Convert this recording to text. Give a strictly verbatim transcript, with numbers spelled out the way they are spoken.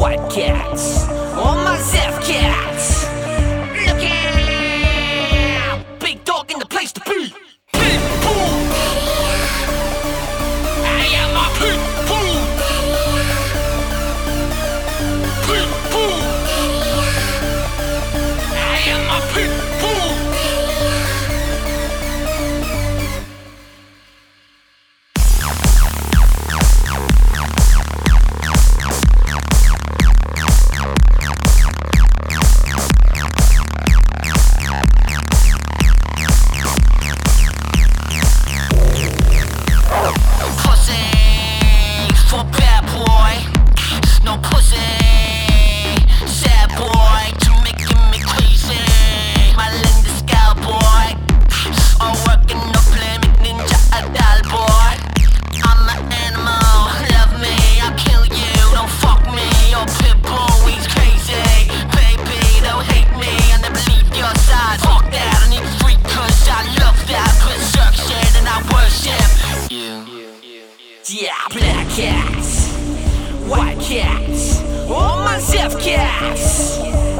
white cats, all my Zeph cats. Look out! Big dog in the place to be. Pit bull. I am a pit bull. Pit bull. I am a pit bull. Yeah, black cats, white cats, all my Zeph cats.